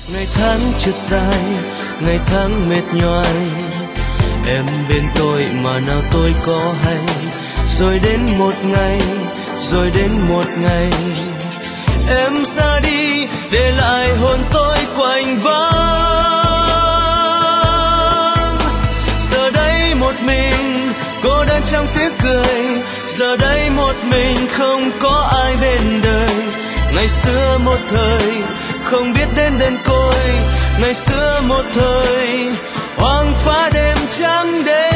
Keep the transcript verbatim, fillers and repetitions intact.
Ngày tháng trượt dài, ngày tháng mệt nhoài, em bên tôi mà nào tôi có hay. Rồi đến một ngày, rồi đến một ngày, em ra đi để lại hồn tôi quạnh vắng. Giờ đây một mình cô đơn trong tiếng cười, giờ đây một mình không có ai bên đời. Ngày xưa một thời không biết đến đơn côi, ngày xưa một thời hoang phá đêm trắng đêm.